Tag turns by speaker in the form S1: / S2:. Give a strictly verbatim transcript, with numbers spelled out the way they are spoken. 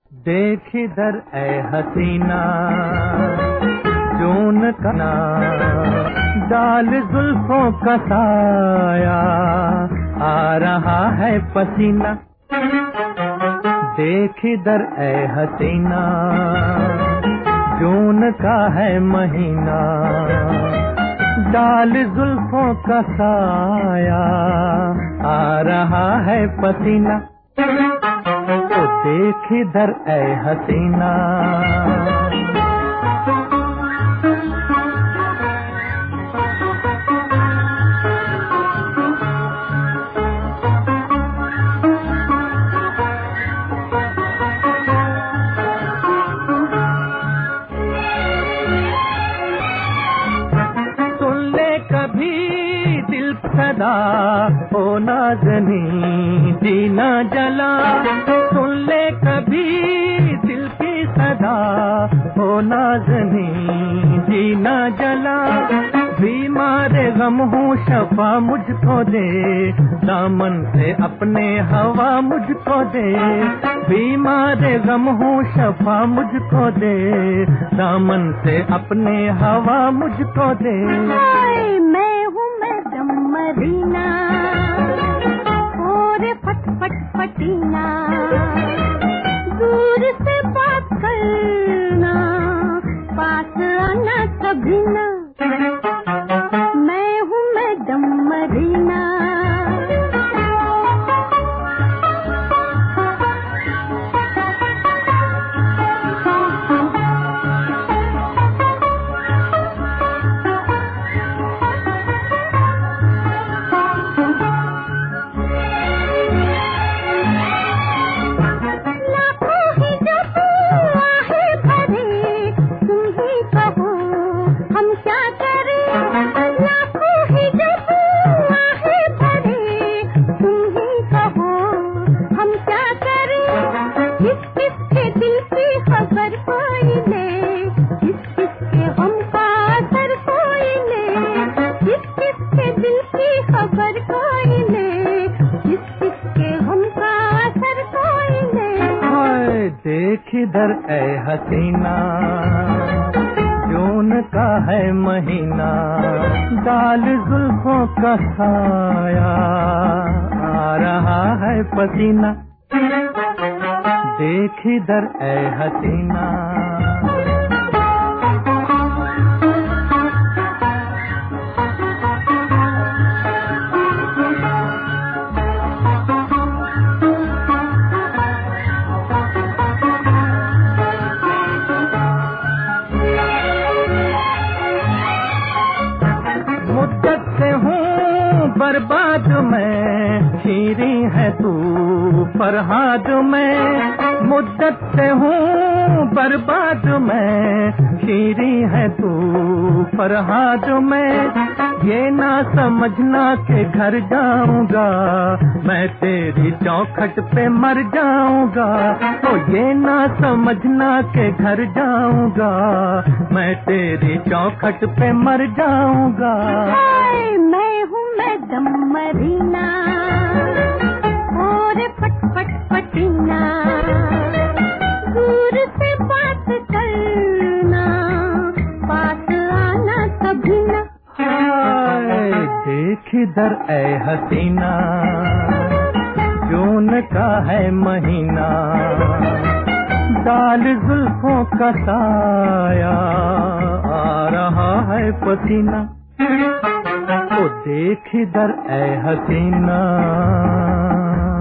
S1: देख इधर ऐ हसीना, जून कना डाल जुल्फों का साया, आ रहा है पसीना। देख इधर ऐ हसीना, जून का है महीना, डाल जुल्फों का साया, आ रहा है पसीना। तो देख इधर ऐ हसीना। सदा ओ नाज़नी जीना जला, सुन ले कभी दिल की सदा ओ नाज़नी जीना जला। बीमार गम हूँ शफा मुझको दे, दामन से अपने हवा मुझको दे। बीमार गम हूँ शफा मुझको दे, दामन से अपने हवा मुझको दे।
S2: मैं हूँ मैडम मरीना और फट फट फटीना, दूर से बात करना पास आना कभी ना। मैं हूँ मैडम मरीना।
S1: देख इधर ऐ हसीना, जून का है महीना, डाल जुल्फों का साया, आ रहा है पसीना। देख इधर ऐ हसीना। बर्बाद में शीरी है तू फरहाद में, मुद्दत से हूँ बर्बाद में शीरी है तू फरहाद में। ये ना समझना के घर जाऊंगा मैं तेरी चौखट पे मर जाऊंगा। तो ये ना समझना के घर जाऊंगा मैं तेरी चौखट पे मर जाऊंगा।
S2: मैं हूँ मैडम मरीना और फट फट फटीना, दूर से बात करना पास आना कभी ना।
S1: हाय देख इधर ऐ हसीना, जून का है महीना, डाल जुल्फों का साया, आ रहा है पसीना। तो देख इधर ऐ हसीना।